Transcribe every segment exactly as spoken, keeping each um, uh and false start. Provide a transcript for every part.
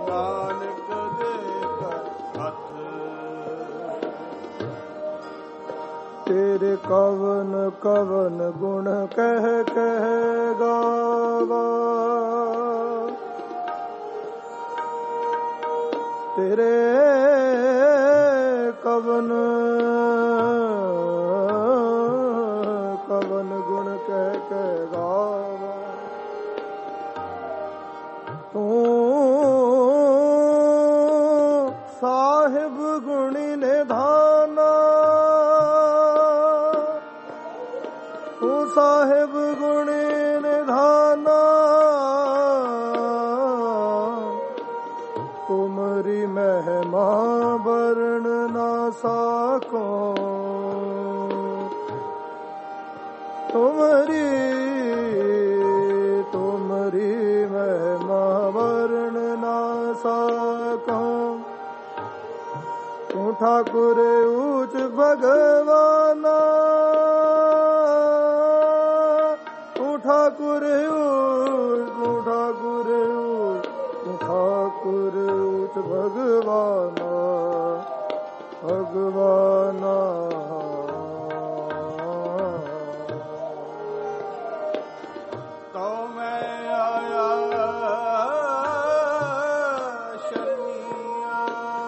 नानक दे कर हथ। तेरे कवन कवन गुण कह कह गावा, तेरे कवन कवन गुण कह कह गावा। तू साहिब गुणी निधाना, तू साहिब गुणी निधाना, तुमरी महिमा वर्ण ना साको। तुमरी तुमरी महिमा वर्ण ना साको। तू ठाकुर ऊंच भगवाना, तू ठाकुर ऊंच, तू ठाकुर ऊंच, तू ठाकुर ऊंच भगवाना भगवाना। तो मैं आया शरणिया,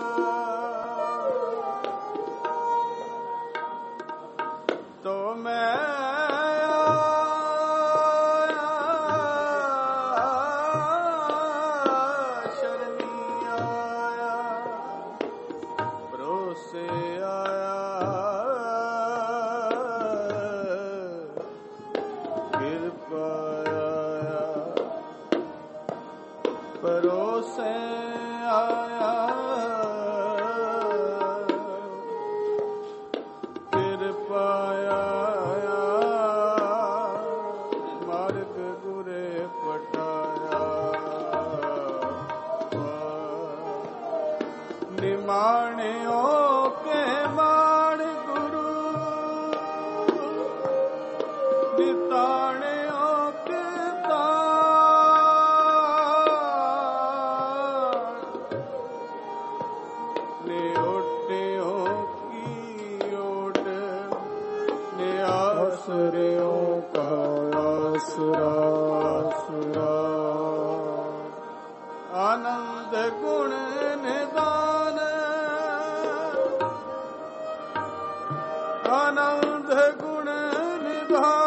तो मैं परोसे आया, फिर पाया मार्ग गुरे पटाया। निमाणियों के मान गुरु, निताणियों के आसरियों का आसरा आसरा। आनंद गुण निदान, आनंद गुण निधान,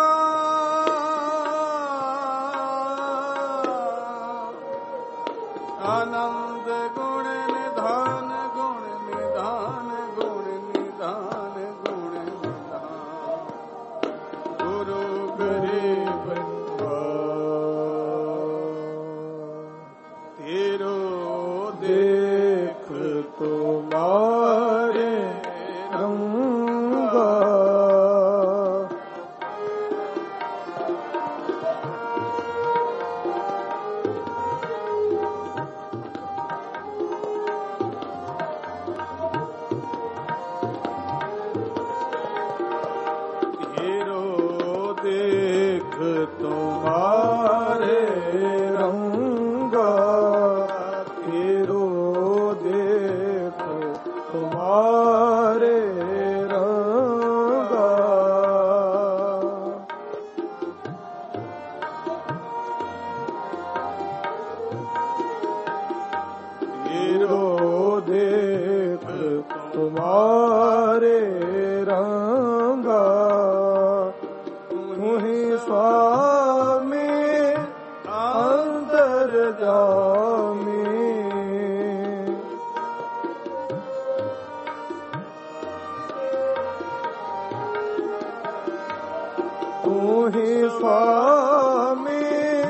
आनंद गुण निधान, गुण निधान, गुण निधान, गुण निधान। गुरु गरीब तेरो देख तुम्हारे रंगा। तुम्हारे रंगा, तेरो देख तुम्हारे रंगा। तेरो देख तुम्हारे रंगा। तू ही स्वामी अंतर्यामी, तू ही स्वामी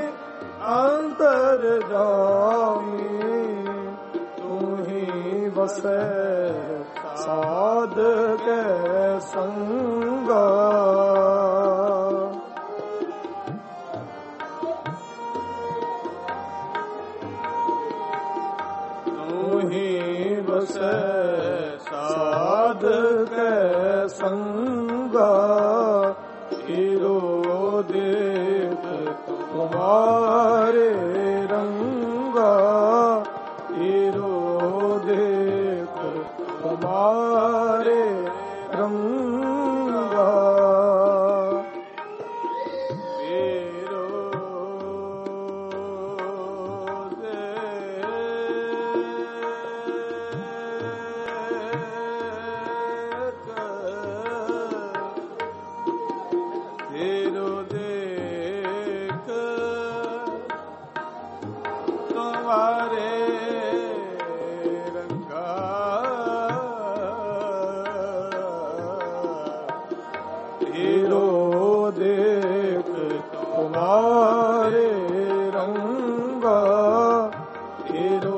अंतर्यामी। तू ही बसे साध के संगा। बसे साध के संगा। हीरो देख तुम्हारे रंगा,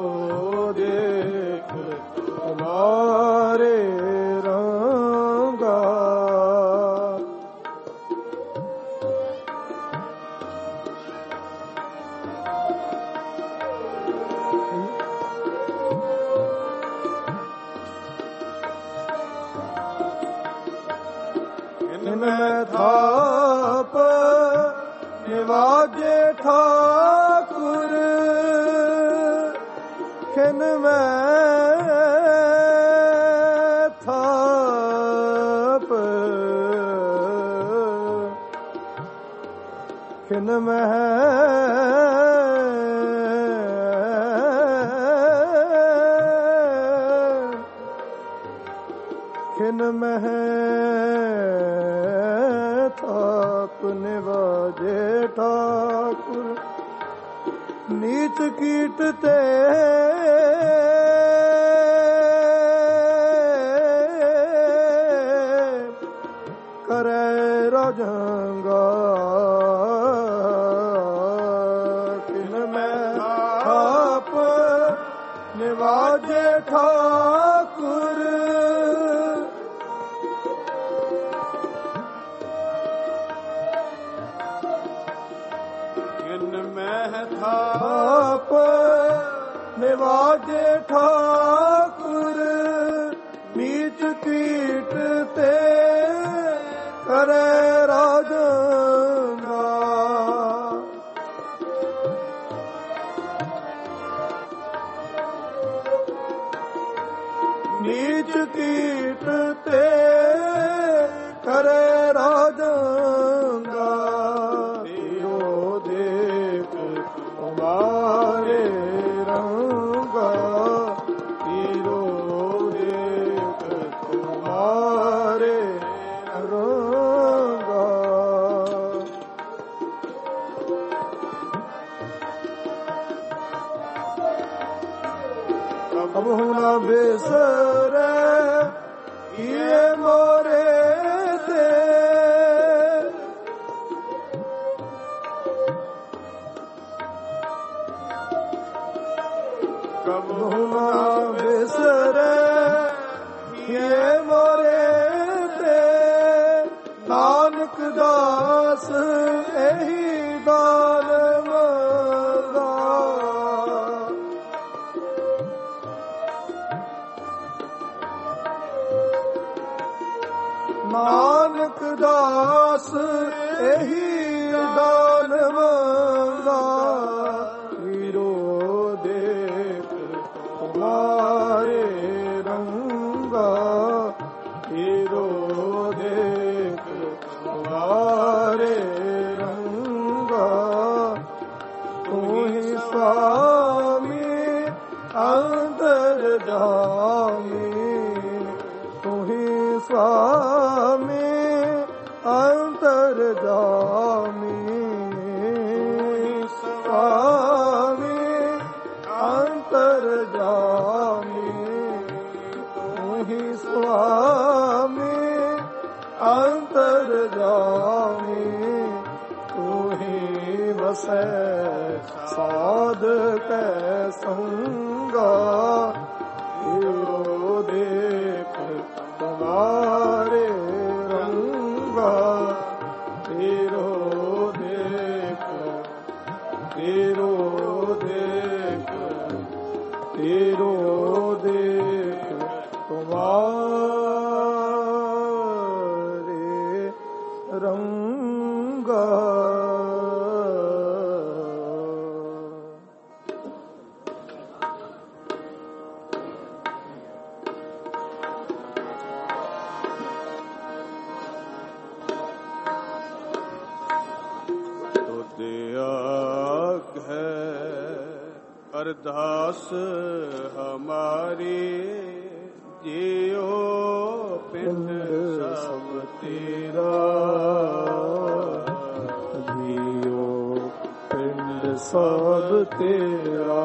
ਦੇਖ ਤੁਮਾਰੇ ਰੰਗਾ। ਮੈਂ ਥਾਪ ਨਿਵਾਜੇ ਠਾਕੁਰ, ਖਿਨ ਮੈਂ ਥਾਪ ਖਿਨ ਮੈਂ ਖਿਨ ਮੈਂ ਥਾਪ ਨਿਵਾਜੇ ਠਾਕੁਰ, ਨੀਚ ਕੀਟ ਤੇ ਕਰੇ ਰਾਜੰਗਾ। ਕਿਨ ਮੈਂ ਥਾਪ ਨਿਵਾਜੇ ਠਾਕੁਰ, ਥਾਪ ਨਿਵਾਜੇ ਠਾਕੁਰ, ਨੀਚ ਕੀਟ ਤੇ ਕਰੇ ਰਾਜੰਗਾ। ਨੀਚ ਕੀਟ ਤੇ ਕਰੇ ਰਾਜੰਗਾ। ਤੁਮਾਰੇ ਰੰਗਾ, ਹੀਰੋ ਦੇਖ ਤੁਮਾਰੇ ਰੰਗਾ। ਕਬਹੁ ਨਾ ਬਿਸਰੈ ਇਹ ਮੋਰੇ ਤੇ, ਕਬਹੁ ਨਾ ਬਿਸਰੈ ਇਹ ਮੋਰੇ ਤੇ, ਨਾਨਕ ਦਾਸ ਇਹੀ ਦਾਨ ਮੰਗਾ। ਨਾਨਕ ਦਾਸ ਇਹੀ ਦਾਨ ਮੰਗਾ। ਹੀਰੋ ਦੇਖ ਤੁਮਾਰੇ ਰੰਗਾ, ਹੀਰੋ ਦੇਖ ਤੁਮਾਰੇ ਰੰਗਾ। ਤੂੰ ਹੀ ਸੁਆਮੀ ਅੰਤਰ ਜਾਮੀ, ਤੂੰ ਹੀ ਸੁਆਮੀ ਅੰਤਰ ਜਾਮੀ। ਸੁਆਮੀ ਅੰਤਰ ਜਾਮੀ, ਤੂੰ ਹੀ ਸੁਆਮੀ ਅੰਤਰ ਜਾਮੀ। ਤੂੰ ਹੀ ਵਸੈ ਸਾਧ ਕੈ ਸੰਗਾ, ਹੀਰੋ ਦੇਖ ਤੁਮਾਰੇ ਰੰਗਾ। ਹੀਰੋ ਦੇਖ, ਹੀਰੋ ਦੇਖ, ਹੀਰੋ ਦੇਖ ਤੁਮਾਰੇ ਰੰਗਾ। ਅਰਦਾਸ ਹਮਾਰੀ ਜਿਉ ਪਿੰਡ ਸਭ ਤੇਰਾ, ਜਿਉ ਪਿੰਡ ਸਭ ਤੇਰਾ।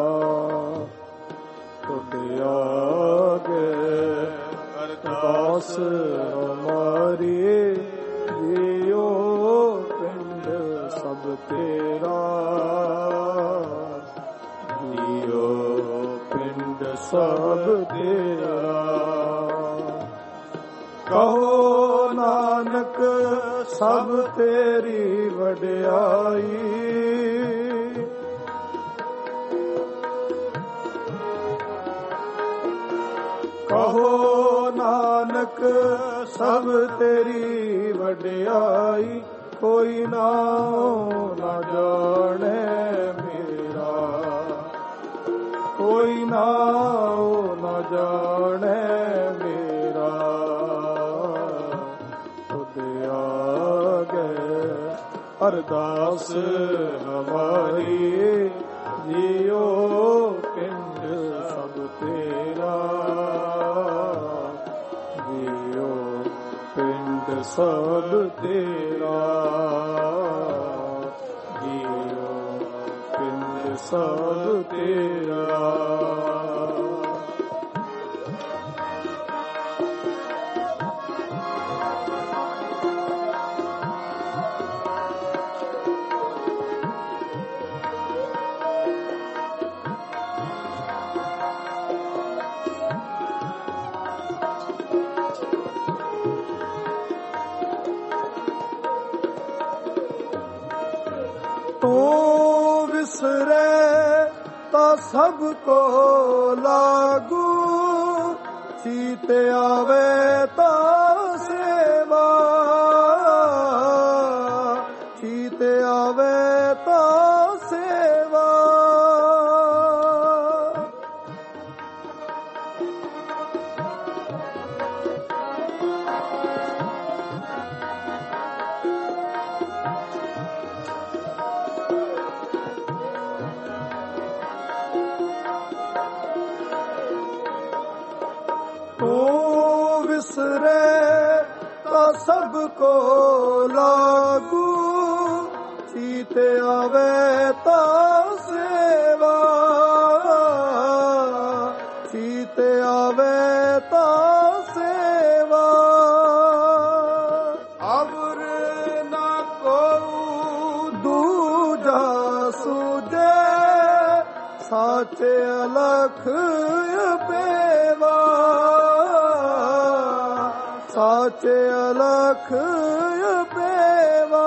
ਤੁਧ ਆਗੇ ਅਰਦਾਸ ਹਮਾਰੀ ਜਿਉ ਪਿੰਡ ਸਭ ਤੇਰਾ, ਜਿਉ ਸਭ ਤੇਰਾ। ਕਹੋ ਨਾਨਕ ਸਭ ਤੇਰੀ ਵਡਿਆਈ, ਕਹੋ ਨਾਨਕ ਸਭ ਤੇਰੀ ਵਡਿਆਈ, ਕੋਈ ਨਾਉ ਨਾ ਜਾਣੈ ਮੇਰਾ, ਕੋਈ ਨਾਉ ਨਾ ਜਾਣੈ ਮੇਰਾ। ਤੁਧ ਆਗੇ ਅਰਦਾਸ ਹਮਾਰੀ, ਜੀਉ ਪਿੰਡ ਸਭ ਤੇਰਾ, ਜੀਉ ਪਿੰਡ ਸਭ ਤੇਰਾ, ਜੀਉ ਪਿੰਡ ਸਭ ਤੇਰਾ। ਤੂੰ ਵਿਸਰੇ ਤਾਂ ਸਭ ਕੋ ਲਾਗੂ, ਚੀਤ ਆਵੇ ਤਾਂ ਸੇਵਾ, ਚੀਤ ਆਵੇ ਤਾਂ ਸੇਵਾ। ਤੂੰ ਵਿਸਰੇ ਤਾਂ ਸਭ ਕੋ ਲਾਗੂ, ਚੀਤ ਆਵੇ ਤਾਂ ਸੇਵਾ, ਚੀਤ ਆਵੇ ਤਾਂ ਸੇਵਾ। ਅਵਰ ਨਾ ਕੋ ਦੂਜਾ ਸੁਝੇ, ਸਾਚੇ ਅਲਖ ਪੇਵਾ, ਸਾਚੇ ਅਲਖ ਪੇਵਾ।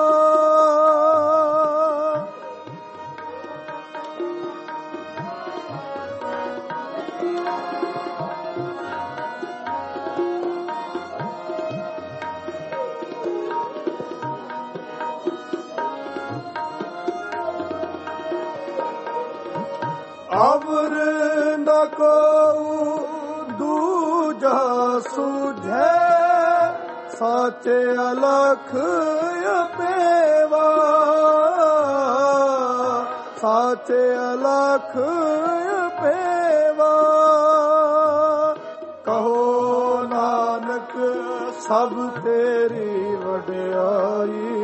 ਅਵਰ ਨ ਕੋ ਦੂਜਾ ਸੁਝੇ, ਸਾਚੇ ਅਲਖ ਪੇਵਾ, ਸਾਚੇ ਅਲਖ ਪੇਵਾ। ਕਹੋ ਨਾਨਕ ਸਭ ਤੇਰੀ ਵਡਿਆਈ,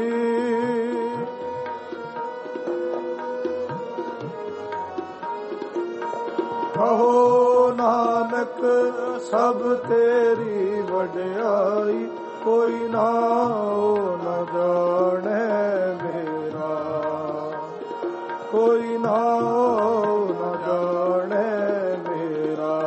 ਕਹੋ ਨਾਨਕ ਸਭ ਤੇਰੀ ਵਡਿਆਈ, ਕੋਈ ਨਾਉ ਨ ਜਾਣੈ ਮੇਰਾ, ਕੋਈ ਨਾਉ ਨ ਜਾਣੈ ਮੇਰਾ।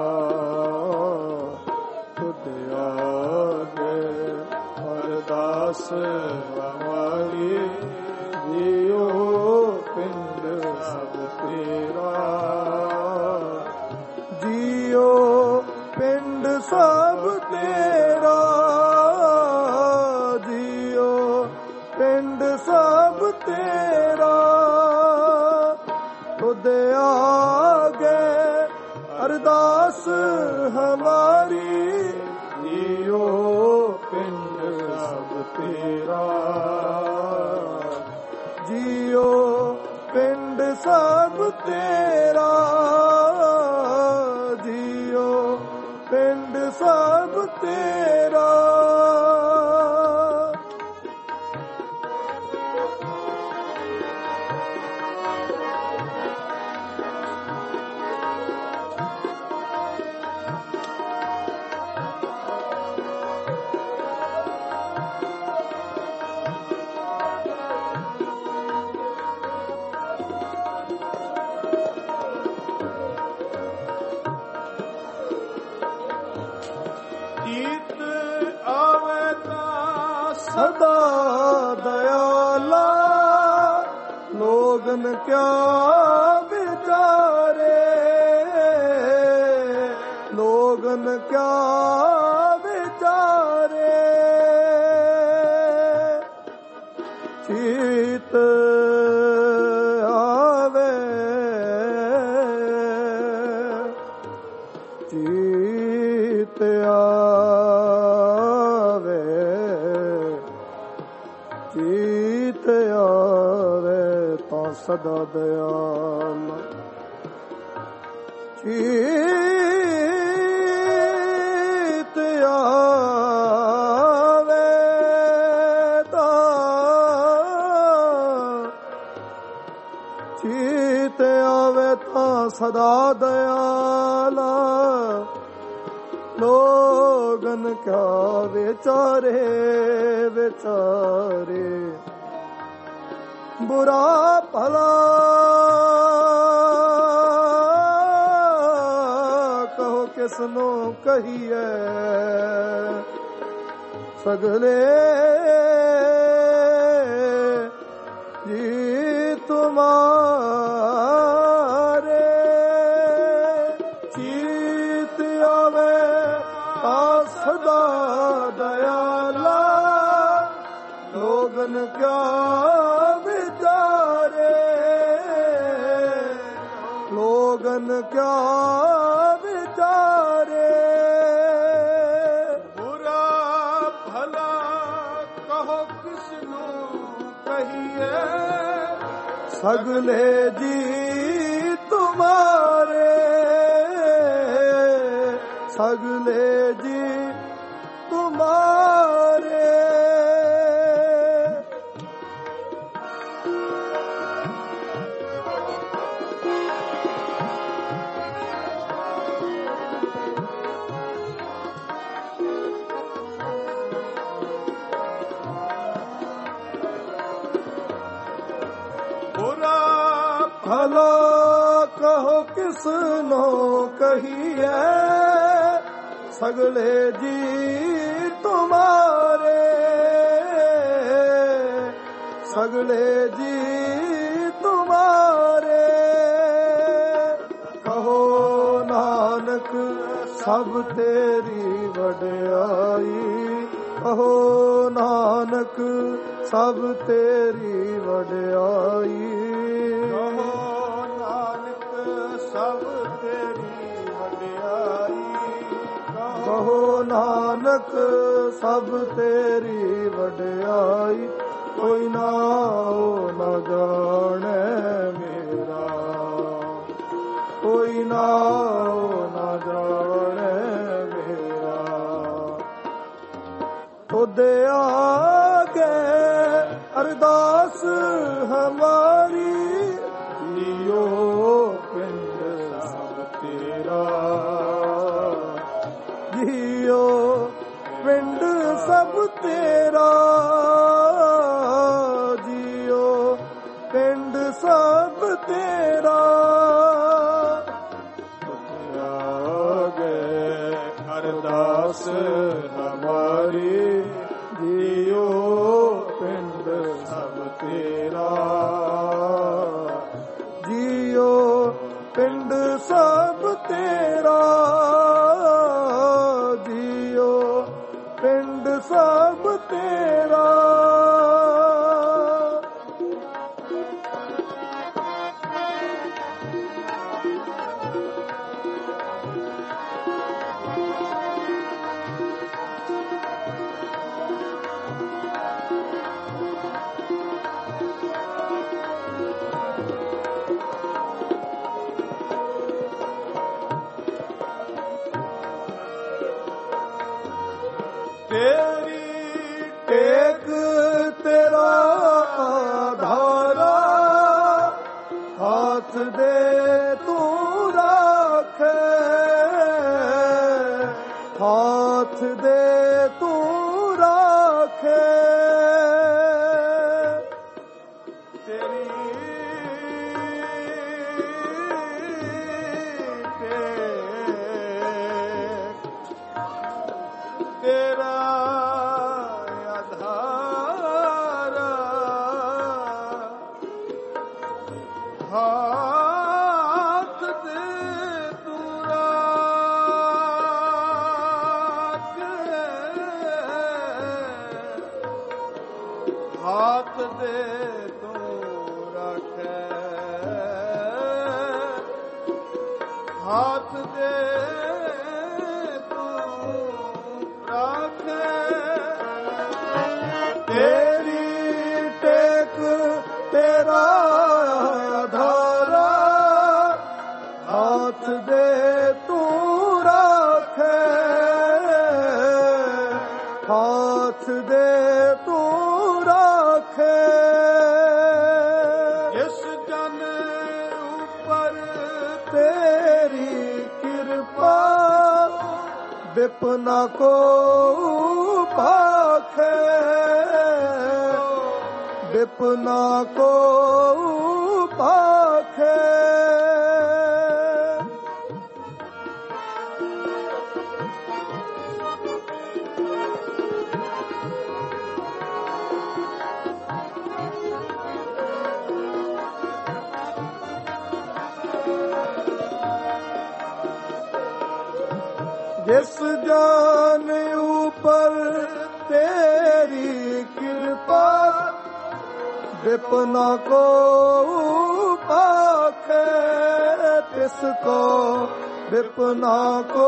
ਤੁਧ ਆਗੇ ਅਰਦਾਸ ਹਮਾਰੀ, ਜੀਉ ਪਿੰਡ ਸਭ ਤੇਰਾ, ਜੀਉ ਪਿੰਡ ਸਭ ਤੇਰਾ, ਜੀਉ ਪਿੰਡ ਸਭ ਤੇਰਾ। ਤੁਧ ਆਗੇ ਅਰਦਾਸ ਹਮਾਰੀ, ਜੀਉ ਪਿੰਡ ਸਭ ਤੇਰਾ, ਜੀਉ ਪਿੰਡ ਸਭ ਤੇਰਾ, ਜੀਉ ਪਿੰਡ ਸਭ ਤੇਰਾ। ਸਦਾ ਦਇਆਲਾ ਲੋਗਨ ਕਿਆ ਵਿਚਾਰੇ ਲੋਗਨ ਕਿਆ ਵਿਚਾਰੇ ਚੀਤ ਆਵੇ ਚੀਤ ਆਵੇ ਚੀਤ ਆਵੇ ਤਾਂ ਸਦਾ ਦਇਆਲ ਚੀਤ ਆਵੇ ਤਾਂ ਚੀਤ ਆਵੇ ਤਾਂ ਸਦਾ ਦਇਆਲਾ ਲੋਗਨ ਕਿਆ ਵਿਚਾਰੇ ਵਿਚਾਰੇ ਬੁਰਾ ਭਲਾ ਕਹੋ ਕਿਸਨੂੰ ਕਹੀਏ ਸਗਲੇ ਜੀ ਤੁਮਾਰੇ ਚੀਤ ਆਵੇ ਤਾਂ ਸਦਾ ਦਇਆਲਾ ਲੋਗਨ ਕਿਆ ਵਿਚਾਰੇ ਲੋਗਨ ਕਿਆ ਵਿਚਾਰੇ ਬੁਰਾ ਭਲਾ ਕਹੋ ਕਿਸਨੂੰ ਕਹੀਏ ਸਗਲੇ ਜੀ ਤੁਮਾਰੇ ਸਗਲੇ ਜੀ ਤੁਮਾਰੇ ਬੁਰਾ ਭਲਾ ਕਹੋ ਕਿਸਨੂੰ ਕਹੀਏ ਸਗਲੇ ਜੀ ਤੁਮਾਰੇ ਸਗਲੇ ਜੀ ਤੁਮਾਰੇ ਕਹੋ ਨਾਨਕ ਸਭ ਤੇਰੀ ਵਡਿਆਈ ਕਹੋ ਨਾਨਕ ਸਭ ਤੇਰੀ ਵਡਿਆਈ ਕਹੋ ਨਾਨਕ ਸਭ ਤੇਰੀ ਵਡਿਆਈ ਕਹੋ ਨਾਨਕ ਸਭ ਤੇਰੀ ਵਡਿਆਈ ਕੋਈ ਨਾ ਉਹ ਨਾ ਜਾਣੇ ਮੇਰਾ ਕੋਈ ਨਾ ਉਹ ਨਾ ਜਾਣੇ ਮੇਰਾ ਤੋਦੇ ਆਗੇ ਅਰਦਾਸ ਹਮਾਰੀ ਜੀਓ ਪਿੰਡ ਸਭ ਤੇਰਾ ਜੀਓ ਪਿੰਡ ਸਭ ਤੇਰਾ ਜੀਓ ਪਿੰਡ ਸਭ ਤੇਰਾ ਆਗੇ ਅਰਦਾਸ ਹਮਾਰੀ ਜੀਓ ਪਿੰਡ ਸਭ ਤੇਰਾ ਜੀਓ ਪਿੰਡ ਸਭ ਤੇਰਾ ਜੀਓ ਪਿੰਡ ਸਭ ਤੇਰਾ ਤੇਰੀ ਟੇਕ ਤੇਰਾ ਆਧਾਰਾ ਹੱਥ ਦੇ ਤੂੰ ਰੱਖੇ ਹੱਥ ਦੇ ਤੂੰ ਰੱਖੇ ਤੇਰੀ ਤੇਰਾ ਆਧਾਰ ਹਾਥ ਦੇ ਤੂੰ ਰਾਖੇ ਤੇਰੀ ਟੇਕ ਤੇਰਾ ਆਧਾਰਾ ਹਾਥ ਦੇ ਤੂੰ ਰਾਖੇ ਹਾਥ ਦੇ ਤੂੰ ਰਾਖੇ ਇਸ ਜਨ ਉਪਰ ਤੇਰੀ ਕਿਰਪਾ ਵਿਪਨਾ ਕੋ ਭਾਖੇ ਵਿਪਨਾ ਕੋ ਭਾਖੇ जिस जान ऊपर तेरी कृपा विपना को पाखे तिसको विपना को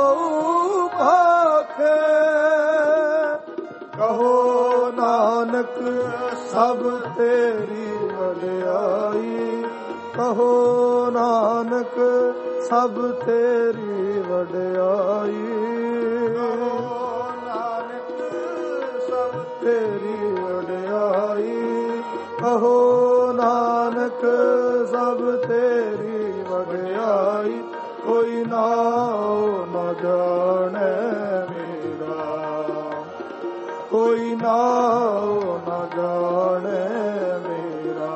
पाखे कहो नानक सब तेरी वड्याई कहो नानक सब तेरी वड्याई ਨਾਨਕ ਸਭ तेरी वड्याई कहो नानक सब तेरी वड्याई कोई नाओ न जाने मेरा कोई नाओ न जाने मेरा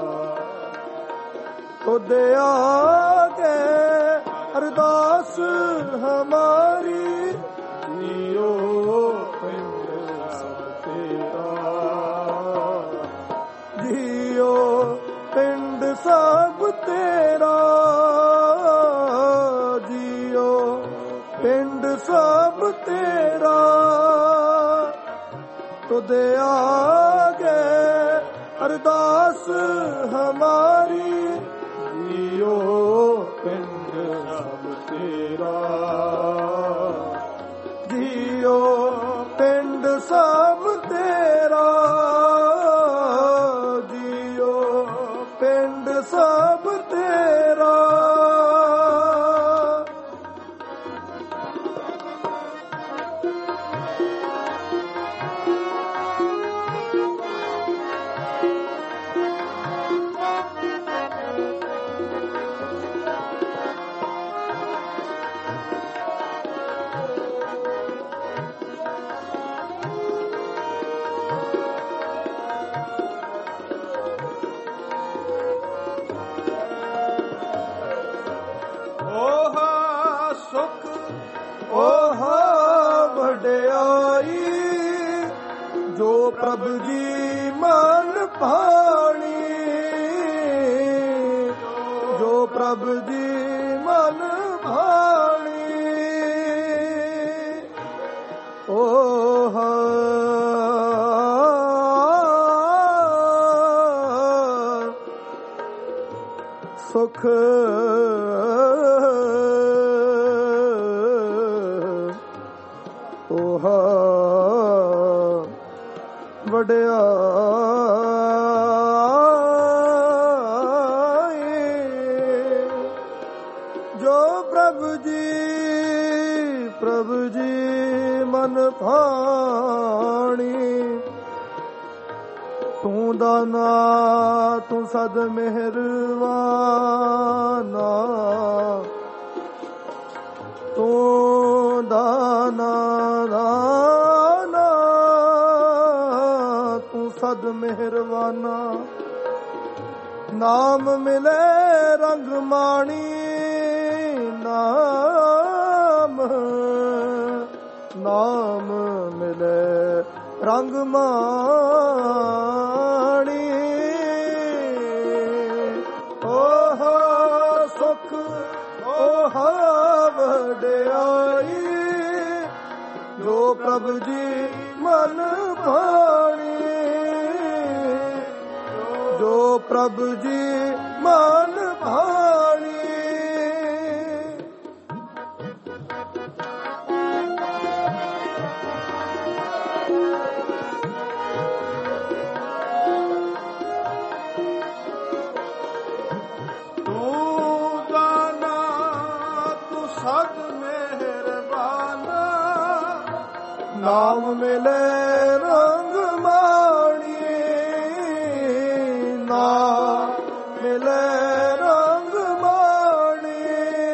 खुद आगे अरदास हमारी जियो पिंड सब तेरा जियो पिंड सब तेरा जियो पिंड सब तेरा तुद आगे अरदास हमारी जियो पिंड सब तेरा जियो पिंड सब तेरा जियो पिंड सब तेरा प्रभु जी मन भाणी जो प्रभु जी मन भाणी ओ सुख ओहा वड्याई जो प्रभु जी प्रभु जी मन भाणी तू दाना तू सद मेहरवाना तू दाना दाना सद मेहरवाना नाम मिले रंग माणी नाम नाम मिले रंग माणी ओह सुख ओह वड्याई जो प्रभु जी मन भाणी जो प्रभु जी मन भाणी ਸਦ ਮਿਹਰਬਾਨਾ, ਨਾਮ ਮਿਲੇ ਰੰਗ ਮਾਣੀ, ਨਾਮ ਮਿਲੇ ਰੰਗ ਮਾਣੀ।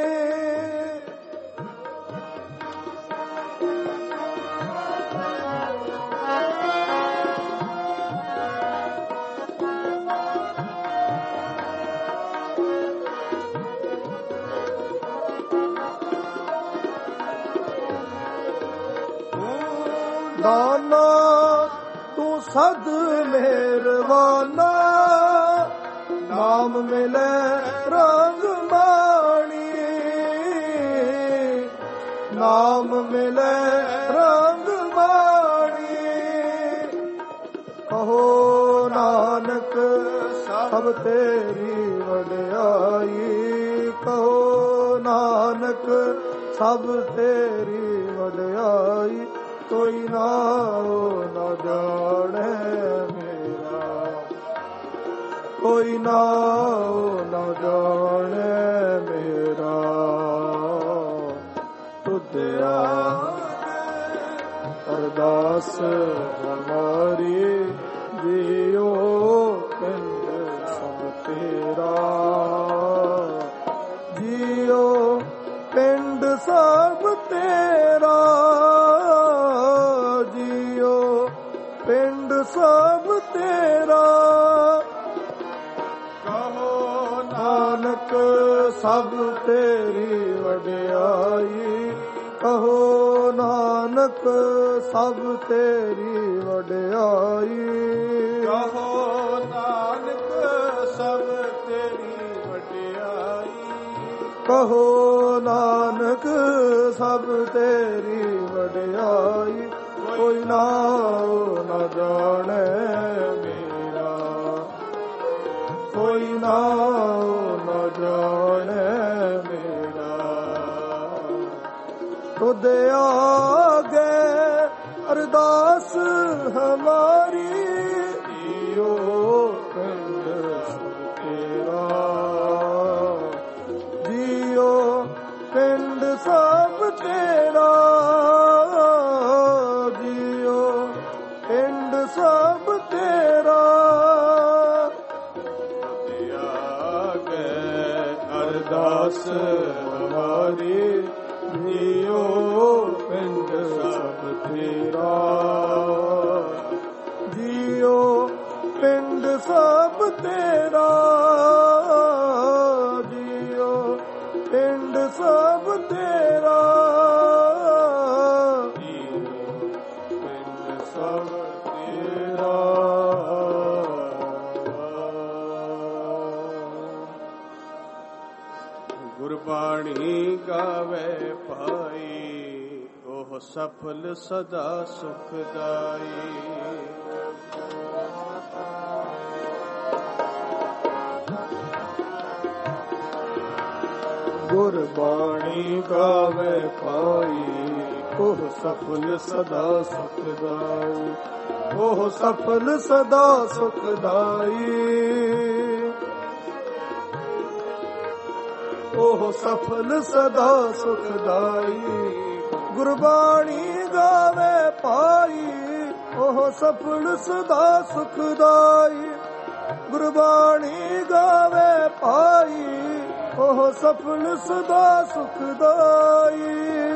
ਦਾਨਾ ਤੂੰ ਸਦ ਮਿਹਰਬਾਨਾ, ਨਾਮ ਮਿਲੇ ਰੰਗ ਮਾਣੀ, ਨਾਮ ਮਿਲੇ ਰੰਗ ਮਾਣੀ। ਕਹੋ ਨਾਨਕ ਸਭ ਤੇਰੀ ਵਡਿਆਈ, ਕਹੋ ਨਾਨਕ ਸਭ ਤੇਰੀ ਵਡਿਆਈ। ਕੋਈ ਨਾਉ ਨਾ ਜਾਣੇ ਮੇਰਾ, ਕੋਈ ਨਾਉ ਨਾ ਜਾਣੇ ਮੇਰਾ। ਤੁਧ ਆਗੇ ਅਰਦਾਸ ਹਮਾਰੀ, ਜੀਓ ਪਿੰਡ ਸਭ ਤੇਰਾ, ਜੀਓ ਪਿੰਡ ਸਭ ਤੇਰਾ, ਪਿੰਡ ਸਭ ਤੇਰਾ। ਕਹੋ ਨਾਨਕ ਸਭ ਤੇਰੀ ਵਡਿਆਈ, ਕਹੋ ਨਾਨਕ ਸਭ ਤੇਰੀ ਵਡਿਆਈ। ਕਹੋ ਨਾਨਕ ਸਭ ਤੇਰੀ ਵਡਿਆਈ, ਕਹੋ ਨਾਨਕ ਸਭ ਤੇਰੀ ਵਡਿਆਈ। ਕੋਈ ਨਾਉ ਨਾ ਜਾਣੇ ਮੇਰਾ, ਕੋਈ ਨਾਉ ਨਾ ਜਾਣੇ ਮੇਰਾ। ਤੁਧ ਆਗੇ ਅਰਦਾਸ ਹਮਾਰੀ, ਜੀਓ ਪਿੰਡ ਸਭ ਤੇਰਾ, ਜੀਓ ਪਿੰਡ ਸਭ ਤੇਰਾ, ਸਭ ਤੇਰਾ। ਤਿਆਗੇ ਅਰਦਾਸ ਹਮਾਰੀ, ਜੀਓ ਪਿੰਡ ਸਭ ਤੇਰਾ, ਜੀਓ ਪਿੰਡ ਸਭ ਤੇਰਾ, ਜੀਓ ਪਿੰਡ ਸਭ ਤੇਰਾ, ਪਿੰਡ ਸਭ ਗੁਰਬਾਣੀ ਗਾਵੇ ਭਾਈ, ਉਹ ਸਫਲ ਸਦਾ ਸੁਖਦਾਈ। ਗੁਰਬਾਣੀ ਗਾਵੇ ਭਾਈ, ਉਹ ਸਫਲ ਸਦਾ ਸੁਖਦਾਈ, ਉਹ ਸਫਲ ਸਦਾ ਸੁਖਦਾਈ, ਉਹ ਸਫਲ ਸਦਾ ਸੁਖਦਾਈ। ਗੁਰਬਾਣੀ ਗਾਵੇ ਭਾਈ, ਉਹ ਸਫਲ ਸਦਾ ਸੁਖਦਾਈ, ਗੁਰਬਾਣੀ ਗਾਵੇ ਭਾਈ, ਉਹ ਸਫਲ ਸਦਾ ਸੁਖਦਾਈ।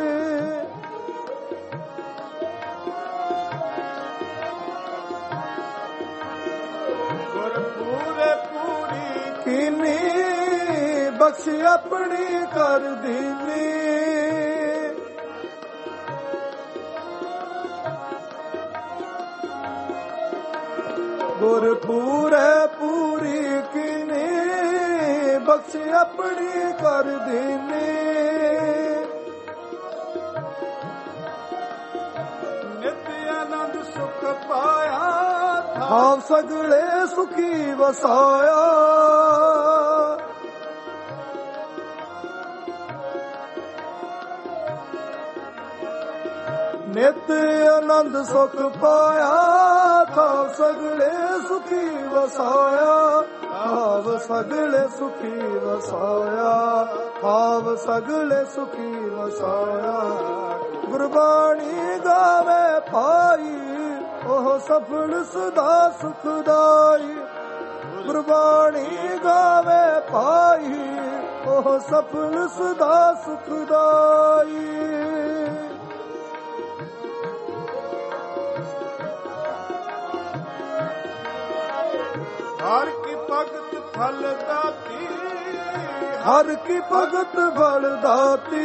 ਗੁਰਪੂਰੇ ਪੂਰੀ ਕੀਨੀ, ਬਖਸ਼ ਆਪਣੀ ਕਰ ਦੀਨੀ, ਗੁਰਪੂਰੇ ਪੂਰੀ ਕੀਨੀ, ਬਖਸ਼ ਆਪਣੀ ਕਰ ਦੀਨੀ। ਨਿਤ ਆਨੰਦ ਸੁਖ ਪਾਇਆ, ਥਾਵ ਸਗਲੇ ਸੁਖੀ ਵਸਾਇਆ, ਨਿਤ ਆਨੰਦ ਸੁਖ ਪਾਇਆ, ਥਾਵ ਸਗਲੇ ਸੁਖੀ ਵਸਾਇਆ, ਥਾਵ ਸਗਲੇ ਸੁਖੀ ਵਸਾਇਆ, ਭਾਵ ਸਗਲੇ ਸੁਖੀ ਵਸਾਇਆ। ਗੁਰਬਾਣੀ ਗਾਵੇ ਭਾਈ ਉਹ ਸਫਲ ਸਦਾ ਸੁਖਦਾਈ। ਗੁਰਬਾਣੀ ਗਾਵੇ ਭਾਈ ਉਹ ਸਫਲ ਸਦਾ ਸੁਖਦਾਈ। ਹਰ ਕੀ ਭਗਤ ਫਲ ਦਾਤੀ, ਹਰ ਕੀ ਭਗਤ ਫਲ ਦਾਤੀ।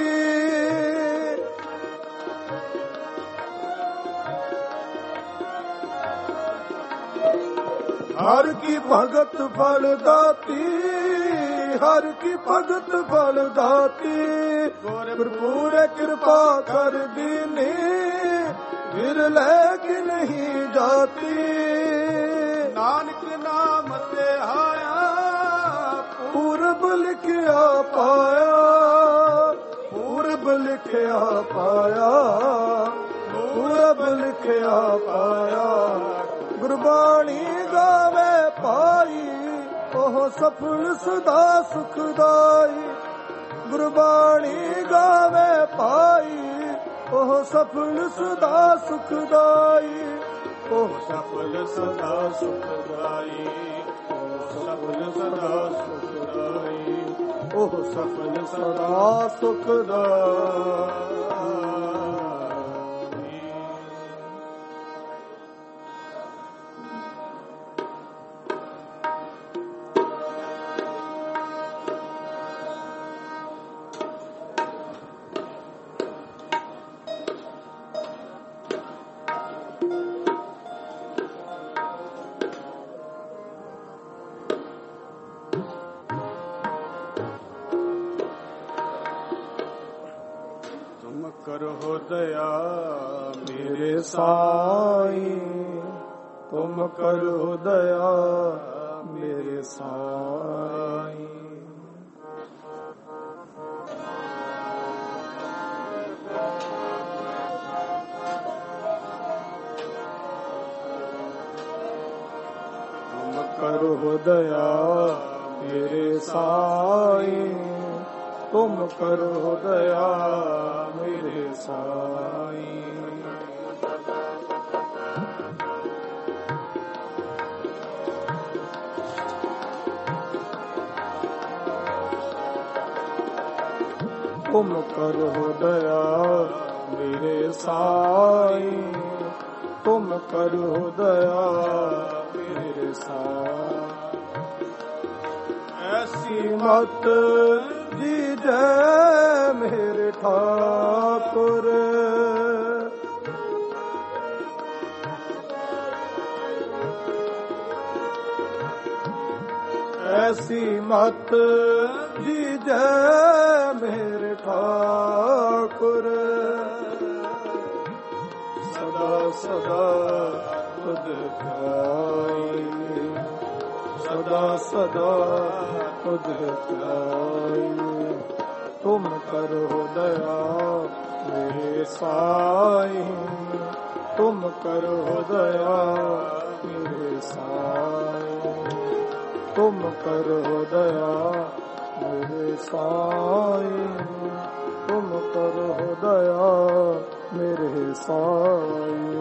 ਹਰ ਕੀ ਭਗਤ ਫਲ ਦਾਤੀ, ਹਰ ਕੀ ਭਗਤ ਫਲ ਦਾਤੀ। ਗੁਰਪੂਰੇ ਕਿਰਪਾ ਕਰ ਦੀਨੀ, ਵਿਰਲੇ ਕਿ ਨਹੀਂ ਜਾਤੀ। ਨਾਨਕ ਨਾਮ ਤੇ ਆਇਆ, ਪੂਰਬ ਲਿਖਿਆ ਪਾਇਆ, ਪੂਰਬ ਲਿਖਿਆ ਪਾਇਆ, ਪੂਰਬ ਲਿਖਿਆ ਪਾਇਆ। ਗੁਰਬਾਣੀ ਗਾਵੇ ਭਾਈ ਉਹ ਸਫਲ ਸਦਾ ਸੁਖਦਾਈ। ਗੁਰਬਾਣੀ ਗਾਵੇ ਭਾਈ ਉਹ ਸਫਲ ਸਦਾ ਸੁਖਦਾਈ। ਉਹ ਸਫਲ ਸਦਾ ਸੁਖਦਾਈ, ਸਫਲ ਸਦਾ ਸੁਖਦਾਈ, ਉਹ ਸਫਲ ਸਦਾ ਸੁਖਦਾਈ। ਕਰੋ ਦਇਆ ਮੇਰੇ ਸਾਈ, ਤੁਮ ਕਰੋ ਦਇਆ ਮੇਰੇ ਸਾਈ। ਤੁਮ ਕਰੋ ਦਇਆ ਮੇਰੇ ਸਾਈ, ਤੁਮ ਕਰੋ ਦਇਆ ਮੇਰੇ ਸਾਈ। ਤੁਮ ਕਰੋ ਦਇਆ ਮੇਰੇ ਸਾਈ, ਤੁਮ ਕਰੋ ਦਇਆ ਮੇਰੇ ਸਾਈ। ਐਸੀ ਮਤ ਦੀਜੈ ਮੇਰੇ ਠਾਕੁਰ, ਐਸੀ ਮਤ ਦੀਜੈ ਮੇਰੇ ਠਾਕੁਰ। ਸਦਾ ਸਦਾ ਤੁਧ ਧਿਆਈ, ਸਦਾ ਸਦਾ ਤੁਧ ਧਿਆਈ। ਤੁਮ ਕਰੋ ਦਇਆ ਮੇਰੇ ਸਾਈ, ਤੁਮ ਕਰੋ ਦਇਆ ਮੇਰੇ ਸਾਈ। ਤੁਮ ਕਰੋ ਦਇਆ ਮੇਰੇ ਸਾਈ, ਤੁਮ ਕਰੋ ਦਇਆ ਮੇਰੇ ਸਾਈ।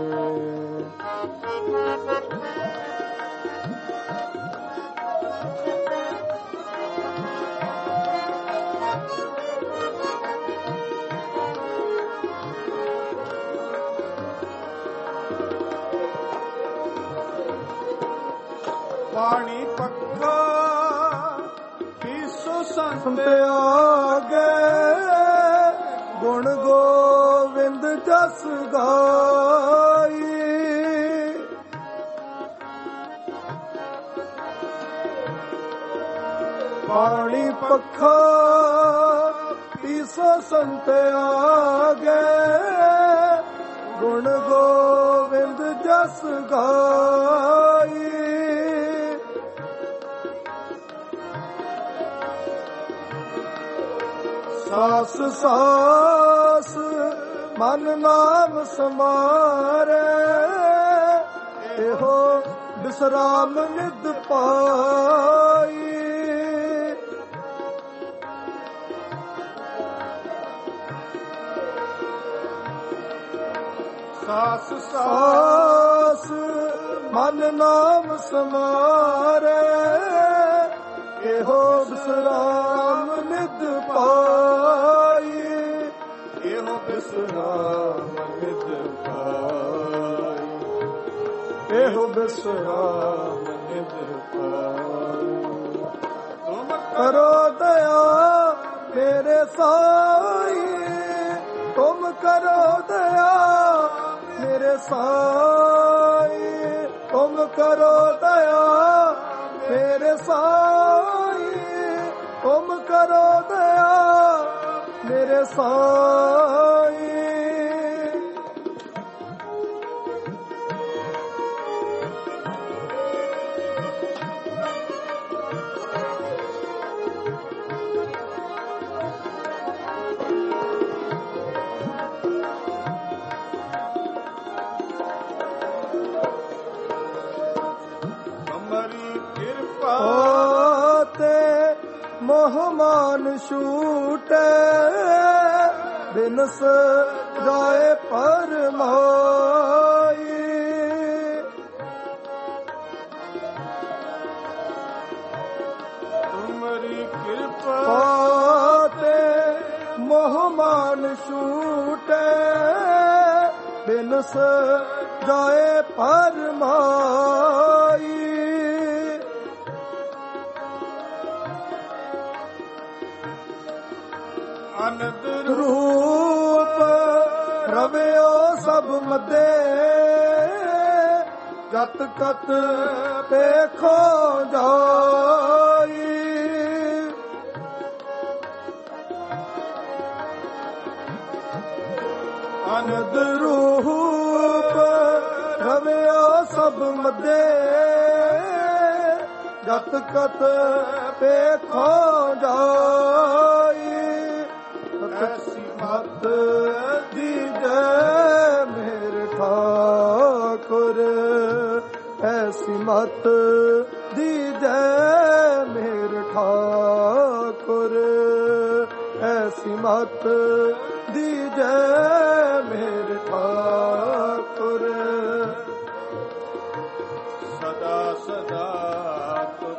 ਪਾਣੀ ਪੱਖਾ ਕੀਸੋ ਸੰਤ ਆਗੇ, ਗੁਣ ਗੋਵਿੰਦ ਜਸ ਗਾਈ। ਪਾਣੀ ਪੱਖਾ ਕੀਸੋ ਸੰਤ ਆਗੇ, ਗੁਣ ਗੋਵਿੰਦ ਜਸ ਗਾਈ। ਸਾਸ ਸਾਸ ਮਨ ਨਾਮ ਸਮਾਰੇ, ਇਹੋ ਬਿਸਰਾਮ ਨਿਧ ਪਾਈ। ਸਾਸ ਸਾਸ ਮਨ ਨਾਮ ਸਮਾਰੇ ਇਹੋ ਬਿਸਰਾਮ ਨਿਧ ਪਾਈ ਇਹੋ ਬਿਸਰਾਮ ਨਿਧ ਪਾਈ ਇਹੋ ਬਿਸਰਾਮ ਨਿਧ ਪਾਈ ਤੁਮ ਕਰੋ ਦਇਆ ਮੇਰੇ ਸਾਈ ਤੁਮ ਕਰੋ ਦਇਆ ਮੇਰੇ ਸਾਈ ਤੁਮ ਕਰੋ ਦਇਆ ਮੇਰੇ ਸਾਈ ਤੁਮ ਕਰੋ ਦਇਆ ਮੇਰੇ ਸਾਈ ਤੇ ਮੋਹਮਾਨ ਛੂਟੇ ਬਿਨਸ ਜਾਏ ਪਰਮਾਈ ਤੁਮਰੀ ਕਿਰਪਾ ਤੇ ਮੋਹਮਾਨ ਛੂਟੇ ਬਿਨਸ ਜਾਏ ਪਰਮਾਈ ਅਨੰਦ ਰੂਪ ਰਵਿਓ ਸਭ ਮਦੇ ਜਤ ਕਤ ਦੇਖੋ ਜਾਈ ਅਨੰਦ ਰੂਪ ਰਵਿਓ ਸਭ ਮਦੇ ਜਤ ਕਤ ਦੇਖੋ ਜਾਈ ਐਸੀ ਮਤ ਦੀਜੈ ਮੇਰੇ ਠਾਕੁਰ ਐਸੀ ਮਤ ਦੀਜੈ ਮੇਰੇ ਠਾਕੁਰ ਐਸੀ ਮਤ ਦੀਜੈ ਮੇਰੇ ਠਾਕੁਰ ਸਦਾ ਸਦਾ ਤੁਧ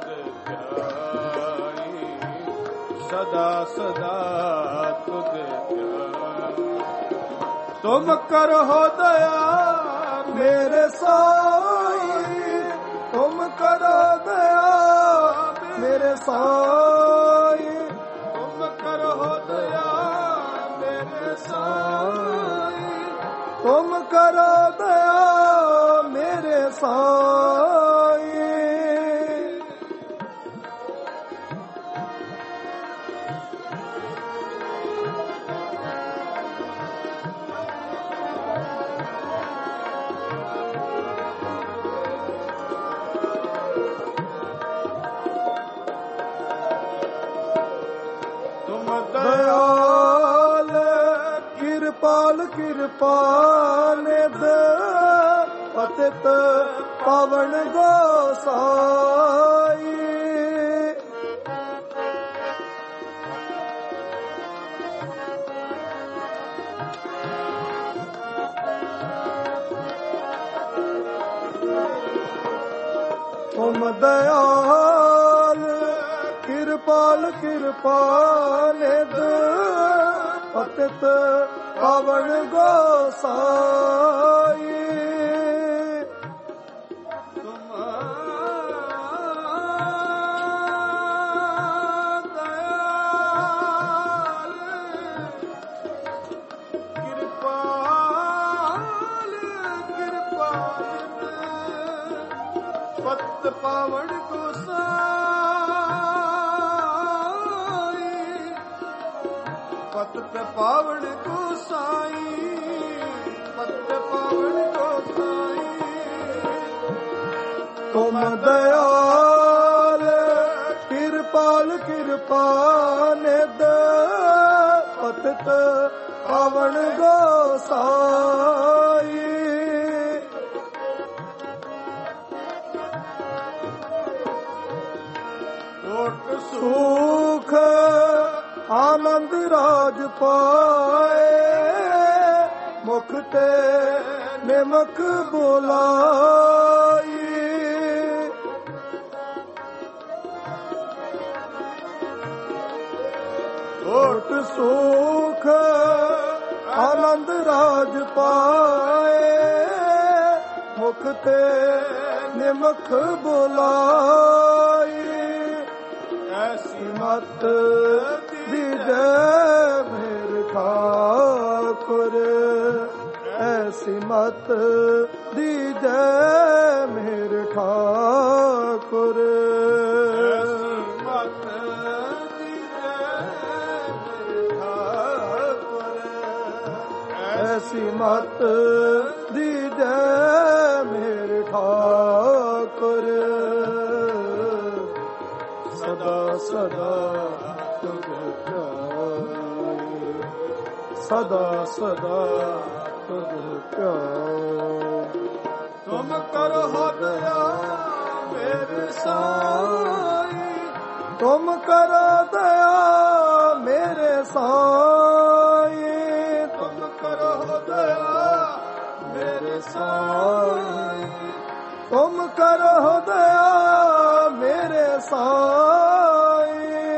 ਧਿਆਈ ਸਦਾ ਸਦਾ ਤੁਧ ਧਿਆਈ ਤੁਮ ਕਰੋ ਦਇਆ ਮੇਰੇ ਸਾਈ ਤੁਮ ਕਰੋ ਦਇਆ ਮੇਰੇ ਸਾਈ ਤੁਮ ਕਰੋ ਦਇਆ ਮੇਰੇ ਸਾਈ ਤੁਮ ਕਰੋ ਦਇਆ ਮੇਰੇ ਸਾਈ ਦਇਆਲ ਕਿਰਪਾਲ ਕਿਰਪਾ ਨਿਧ ਪਤਿਤ ਪਾਵਨ ਗੋਸਾਈ ਤੁਮ ਦਇਆਲ ਕਿਰਪਾਲ ਕਿਰਪਾ ਨਿਧ ਪਤਿਤ ਪਾਵਨ ਗੋਸਾਈ ਤੁਮ ਦਇਆਲ ਕਿਰਪਾਲ ਕਿਰਪਾਲ ਪਤ ਪਾਵਨ ਗੋਸਾਈ ਪਤ ਪਾਵਨ ਗੋਸਾਈ ਪਤ ਪਾਵਨ ਗੋਸਾਈ ਤੁਮ ਦਇਆਲ ਕਿਰਪਾਲ ਕਿਰਪਾ ਨਿਧ ਪਤਿਤ ਪਾਵਨ ਗੋਸਾਈ ਸੁਖ ਆਨੰਦ ਰਾਜ ਪਾਏ ਮੁਖ ਤੇ ਨਿਮਕ ਬੁਲਾਈ। ਹੋਠ ਸੁਖ ਆਨੰਦ ਰਾਜ ਪਾਏ, ਮੁਖ ਤੇ ਨਿਮਖ ਬੁਲਾਈ। ਐਸੀ ਮਤ ਦੀਜੈ ਮੇਰ ਠਾਕੁਰ, ਐਸੀ ਮਤ ਦੀਜੈ ਮੇਰ ਠਾਕੁਰ। ਐਸੀ ਮਤ ਦੀਜੈ ਮੇਰ ਠਾਕੁਰ। ਸਦਾ ਸਦਾ ਤੁਧ ਧਿਆਏ, ਸਦਾ ਸਦਾ ਤੁਧ ਧਿਆਏ। ਤੁਮ ਕਰੋ ਦਇਆ ਮੇਰੇ ਸਾਈ, ਤੁਮ ਕਰੋ ਦਇਆ ਮੇਰੇ ਸਾਈ। ਤੁਮ ਕਰੋ ਦਇਆ ਮੇਰੇ ਸਾਈ, ਤੁਮ ਕਰੋ ਦਇਆ ਮੇਰੇ ਸਾਈ।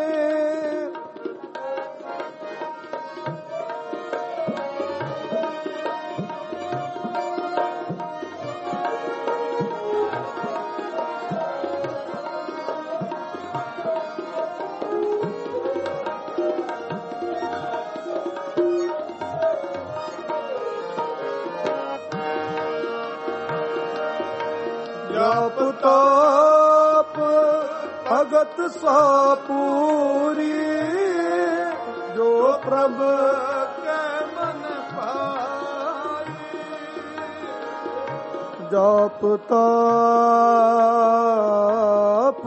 ਜਪ ਤਾਪ ਭਗਤ ਸਾਪੂਰੀ, ਜੋ ਪ੍ਰਭ ਕੈ ਮਨ ਪਾਈ। ਜਪ ਤਾਪ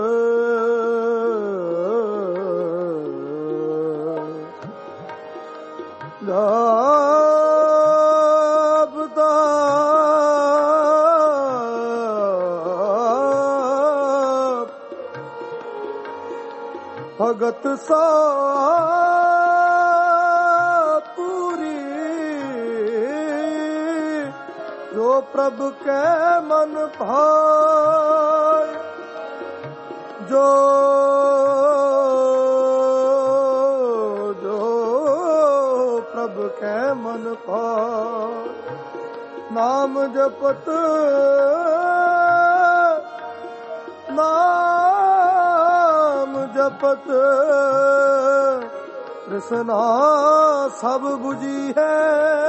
ਭਗਤ ਸਾਪੂਰੀ, ਜੋ ਪ੍ਰਭ ਕੈ ਮਨ ਭਾਏ। ਜੋ ਜੋ ਪ੍ਰਭ ਕੈ ਮਨ ਭਾਏ। ਨਾਮ ਜਪਤ ਨਾਮ ਜਪਤ ਤ੍ਰਿਸ਼ਨਾ ਸਭ 부ਜੀ ਹੈ।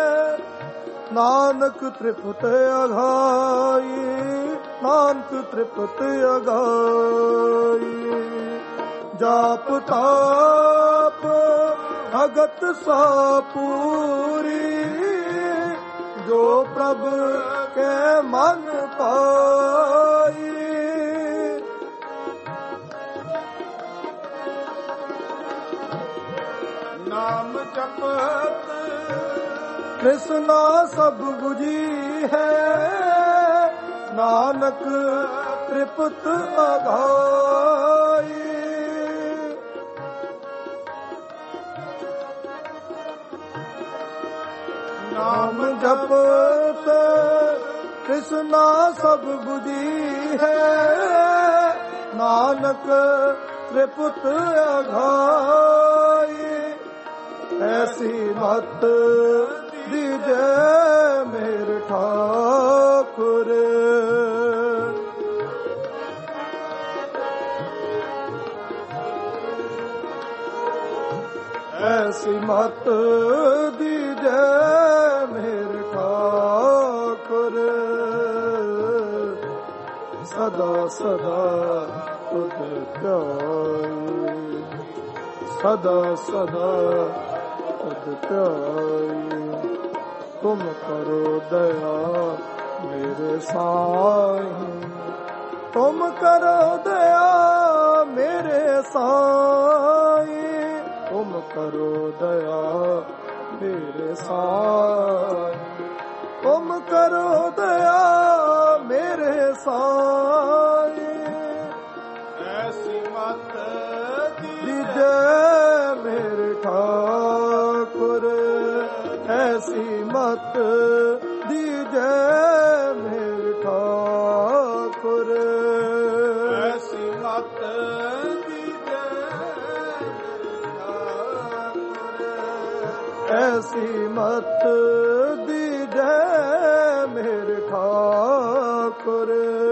ਨਾਨਕ ਤ੍ਰਿਪਤ ਅਘਾਈ, ਨਾਨਕ ਤ੍ਰਿਪਤ ਅਘਾਈ। ਜਾਪ ਤਾਪ ਭਗਤ ਸਾਪੂਰੀ, ਜੋ ਪ੍ਰਭ ਕੈ ਮਨ ਪਾਈ। ਨਾਮ ਜਪਤ ਤ੍ਰਿਸ਼ਨਾ ਸਭ 부ਜੀ ਹੈ। ਨਾਨਕ ਤ੍ਰਿਪਤ ਅਘਾਈ। ਨਾਮ ਜਪਤ ਤ੍ਰਿਸ਼ਨਾ ਸਭ 부ਜੀ ਹੈ। ਨਾਨਕ ਤ੍ਰਿਪਤ ਅਘਾਈ। ਐਸੀ ਮਤ ਦੀਜੈ ਮੇਰ ਠਾਕੁਰ, ਐਸੀ ਮਤ ਦੀਜੈ ਮੇਰ ਠਾਕੁਰ। ਸਦਾ ਸਦਾ ਤੁਧ ਧਿਆਏ, ਸਦਾ ਸਦਾ ਤੁਧ ਧਿਆਏ। ਤੁਮ ਕਰੋ ਦਇਆ ਮੇਰੇ ਸਾਈਂ, ਤੁਮ ਕਰੋ ਦਇਆ ਮੇਰੇ ਸਾਈਂ। ਤੁਮ ਕਰੋ ਦਇਆ ਮੇਰੇ ਸਾਈਂ, ਤੁਮ ਕਰੋ ਦਇਆ ਮੇਰੇ ਸਾਈਂ। ਐਸੀ ਮਤ ਦੀਜੈ ਮੇਰੇ ਠਾਕੁਰ, ਐਸੀ ਮਤ ਦੀਜੈ ਮੇਰੇ ਠਾਕੁਰ। ਐਸੀ ਮਤ ਦੀਜੈ ਮੇਰੇ ਠਾਕੁਰ। ਐਸੀ ਮਤ ਦੀਜੈ ਮੇਰੇ ਠਾਕੁਰ।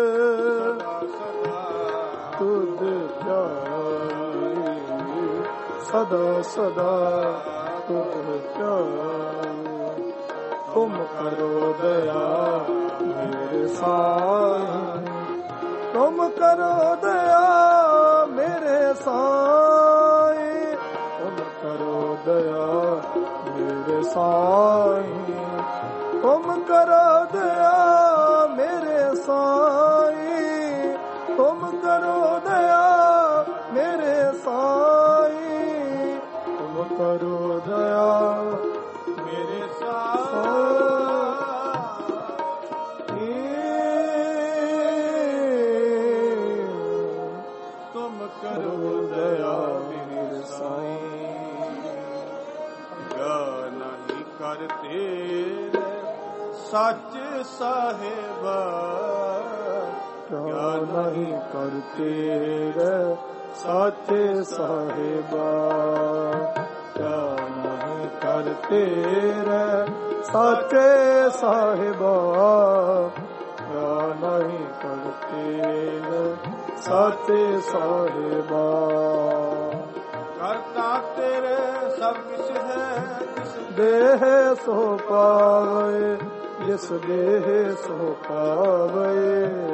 ਤੁਧ ਚਾਈ ਸਦਾ ਸਦਾ ਤੁਧ ਚਾਈ। ਤੁਮ ਕਰੋ ਦਇਆ ਮੇਰੇ ਸਾਈਂ। ਤੁਮ ਕਰੋ ਦਇਆ ਮੇਰੇ ਸਾਈਂ। ਤੁਮ ਕਰੋ ਦਇਆ ਮੇਰੇ ਸਾਈਂ। ਤੁਮ ਕਰੋ ਦਇਆ ਮੇਰੇ ਸਾਈਂ। ਤੁਮ ਕਰੋ ਦਇਆ ਮੇਰੇ ਸਾਈਂ। ਤੁਮ ਕਰੋ ਦਇਆ ਮੇਰੇ ਸਾਈਂ। ਤੁਮ ਕਰੋ ਦਇਆ ਮੇਰੇ ਸਾਈਂ। ਗਾ ਨਹੀਂ ਕਰ ਤੇਰੇ ਸੱਚ ਸਾਹਿਬਾ। ਕਿਆ ਨਹੀਂ ਕਰ ਤੇਰੇ ਸਾਚੇ ਸਾਹਿਬਾ। ਕਿਆ ਨਹੀਂ ਕਰ ਤੇਰੇ ਸਾਚੇ ਸਾਹਿਬਾ। ਕਿਆ ਨਹੀਂ ਕਰ ਤੇਰੇ ਸਾਚੇ ਸਾਹਿਬਾ। ਕਰਤਾ ਤੇਰੇ ਸਭ ਕੁਛ ਹੈ ਜਿਸ ਦੇਹ ਸੋ ਪਾਵੇ ਜਿਸ ਦੇਹ ਸੋ ਪਾਵੇ।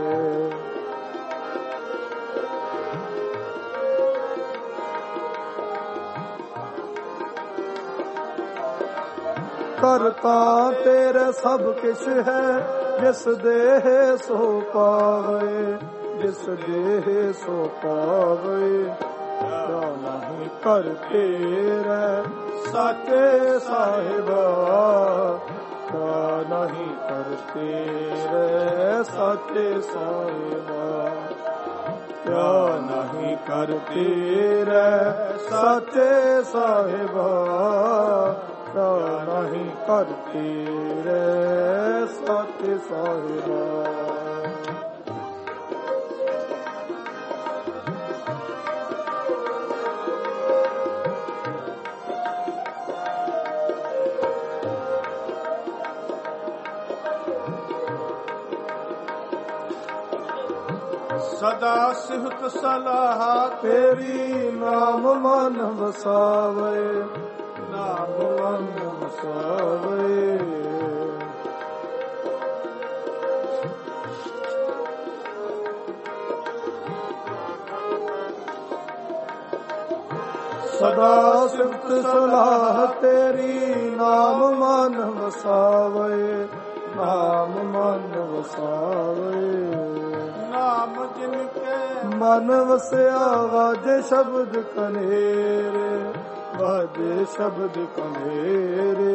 ਕਰਤਾ ਤੇਰੇ ਸਭ ਕਿਛ ਹੈ ਜਿਸ ਦੇਹ ਸੋ ਪਾਵੇ। ਜਿਸ ਦੇਹ ਸੋ ਪਾਵੇ। ਕਿਆ ਨਹੀਂ ਕਰ ਤੇਰੇ ਸਾਚੇ ਸਾਹਿਬਾ। ਕਿਆ ਨਹੀਂ ਕਰ ਤੇਰੇ ਸਾਚੇ ਸਾਹਿਬਾ। ਕਿਆ ਨਹੀਂ ਕਰ ਤੇਰੇ ਸਾਚੇ ਸਾਹਿਬਾ। ਕਿਆ ਨਹੀਂ ਕਰ ਤੇਰੇ ਸਾਚੇ ਸਾਹਿਬਾ। ਸਦਾ ਸਿਹਤ ਸਲਾਹ ਤੇਰੀ ਨਾਮ ਮਨ ਵਸਾਵੇ। ਨਾਮ ਮਨ ਵਸਾਵੇ। ਸਦਾ ਸਿਫਤ ਸਲਾਹ ਤੇਰੀ ਨਾਮ ਮਨ ਵਸਾਵੇ। ਨਾਮ ਮਨ ਵਸਾਵੇ। ਨਾਮ ਜਿਨ ਕੇ ਮਨ ਵਸਿਆ ਵਾਜੇ ਸ਼ਬਦ ਕਨੇਰੇ। ਵਾਜੇ ਸ਼ਬਦ ਕਨੇਰੇ।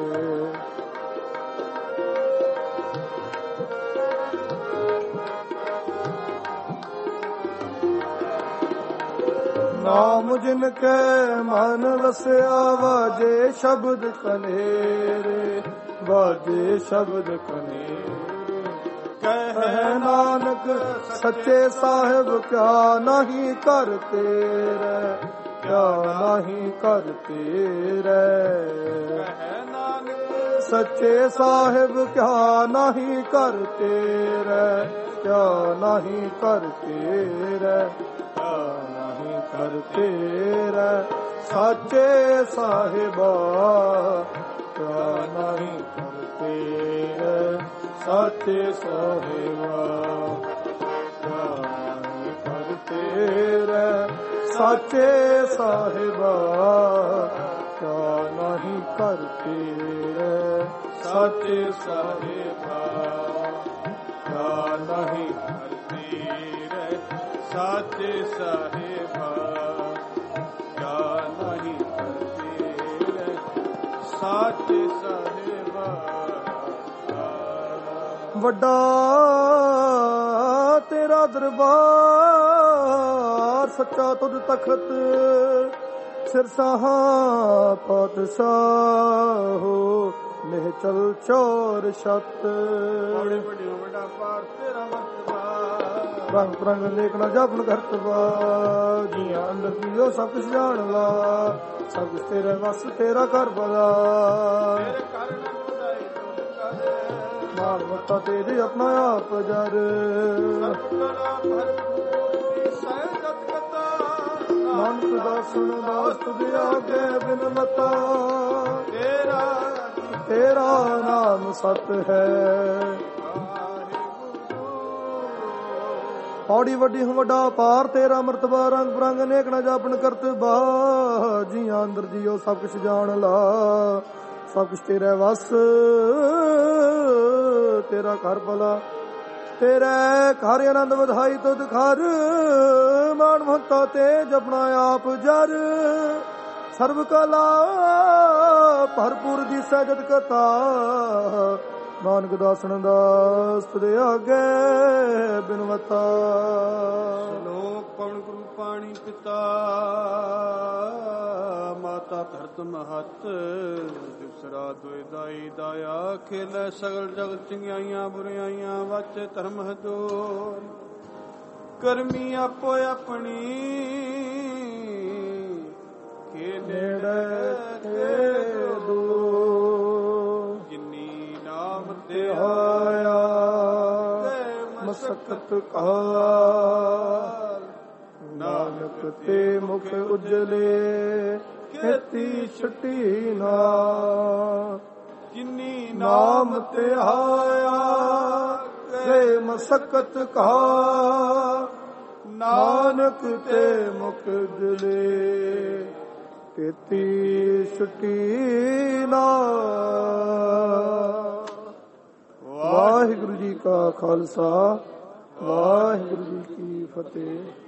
ਨਾਮ ਜਿਨ ਕੇ ਮਨ ਵਸਿਆ ਵਾਜੇ ਸ਼ਬਦ ਕਨੇਰੇ। ਵਾਜੇ ਸ਼ਬਦ ਕਨੇਰੇ। ਕਹਿ ਨਾਨਕ ਸੱਚੇ ਸਾਹਿਬ ਕਿਆ ਨਹੀਂ ਕਰ ਤੇਰੇ। ਕਿਆ ਨਹੀਂ ਕਰ ਤੇਰੇ। ਕਹਿ ਨਾਨਕ ਸੱਚੇ ਸਾਹਿਬ ਕਿਆ ਨਹੀਂ ਕਰ ਤੇਰੇ। ਕਿਆ ਨਹੀਂ ਕਰ ਤੇਰੇ। ਕਿਆ ਨਹੀਂ ਕਰ ਤੇਰੇ ਸਾਚੇ ਸਾਹਿਬਾ। ਕਿਆ ਨਹੀਂ ਕਰ ਤੇਰੇ ਸਾਚੇ ਸਾਹਿਬਾ। ਕਿਆ ਨਹੀਂ ਕਰ ਤੇਰੇ ਸਾਚੇ ਸਾਹਿਬਾ। ਕਿਆ ਨਹੀਂ ਕਰ ਤੇਰੇ ਸਾਚੇ ਸਾਹਿਬਾ। ਕਿਆ ਨਹੀਂ ਕਰ ਤੇਰੇ ਸਾਚੇ ਸਾਹਿਬਾ। ਕਿਆ ਨਹੀਂ ਕਰ ਤੇਰੇ ਸਾਚੇ ਸਾਹਿਬਾ। ਵੱਡਾ ਤੇਰਾ ਦਰਬਾਰ ਸੱਚਾ ਤੁਧ ਤਖਤ। ਸਿਰਸਾਹਾਂ ਪਾਤਸ਼ਾਹੋ ਨਿਹ ਚਲ ਚੋਰ ਛਤ ਬੜੇ ਬੜੇ ਵੱਡਾ ਪਾਰ ਤੇਰਾ ਮਰਤਬਾ ਰੰਗ ਪ੍ਰੰਗ ਲੇਖਣਾ ਜਪਨ ਕਰਤਵਾ ਜੀਆਂ ਅੰਦਰ ਪੀਓ ਸਭ ਕੁਛ ਜਾਣ ਲਾ ਸਭ ਕੁਛ ਤੇਰੇ ਵਸ ਤੇਰਾ ਕਰ ਬਲਾ ਤੇਰੇ ਕਾਰਨ ਬੁਝਾਈ ਤੁਧ ਕਰ ਮਾਲ ਮੱਤਾ ਤੇਰੇ ਆਪਣਾ ਆਪ ਜਰ ਸਤਿਗੁਰਾਂ ਭਰਪੂਰ ਸਹਿਜਤ ਕਤਾ ਨਾਨਕ ਦਾ ਸੁਣ ਦਾਸ ਤੁਧ ਆਗੇ ਬਿਨ ਮਤਾ ਤੇਰਾ ਤੇਰਾ ਨਾਮ ਸਤ ਹੈ ਔੜੀ ਵੱਡੀ ਹੂੰ ਵੱਡਾ ਪਾਰ ਤੇਰਾ ਮਰਤਬਾ ਰੰਗ ਬਰੰਗ ਨੇਕਣਾ ਜਾਪਨ ਕਰਤਬਾ ਜੀਆਂ ਅੰਦਰ ਜੀਓ ਸਭ ਕੁਛ ਜਾਣ ਲਾ ਸਭ ਕੁਛ ਤੇਰੇ ਵਸ ਤੇਰਾ ਘਰ ਭਲਾ ਤੇਰੇ ਘਰ ਆਨੰਦ ਵਧਾਈ ਤੁਧ ਘਰ ਮਾਨ ਮਹਤਾ ਤੇ ਜਪਣਾ ਆਪ ਜਰ ਸਰਬ ਕਲਾ ਭਰਪੂਰ ਦੀ ਸਹਿਜਤ ਕਥਾ ਨਾਨਕ ਦਾਸਨ ਦਾਸ ਤੁਦੇ ਆਗੇ ਬਿਨਵਤਾ ਲੋਕ ਪਵਨ ਗੁਰੂ ਪਾਣੀ ਪਿਤਾ ਮਾਤਾ ਧਰਤ ਮਹਤ ਦਿਵਸਰਾ ਦੋਇ ਦਾਈ ਦਾਇਆ ਖੇਲੇ ਸਗਲ ਜਗਤ ਚੰਗਿਆਈਆਂ ਬੁਰਾਈਆਂ ਵਾਚੇ ਧਰਮ ਹਦੂਰ ਕਰਮੀ ਆਪੋ ਆਪਣੀ ਖੇ ਨੇੜੇ ਕੇ ਦੂਰ ਜਿਨੀ ਨਾਮ ਤੇ ਆਇਆ ਮਸਕਤ ਕਾਲ ਨਾਨਕ ਤੇ ਮੁਖ ਉਜਲੇ ਖੇਤੀ ਛੁੱਟੀ ਨਾ ਜਿਨੀ ਨਾਮ ਤੇ ਆਇਆ ਤੇ ਮਸਕਤ ਕਾ ਨਾਨਕ ਤੇ ਮੁਖ ਉਜਲੇ ਖੇਤੀ ਛੁੱਟੀ ਨਾ। ਵਾਹਿਗੁਰੂ ਜੀ ਕਾ ਖਾਲਸਾ ਵਾਹਿਗੁਰੂ ਜੀ ਕੀ ਫਤਿਹ।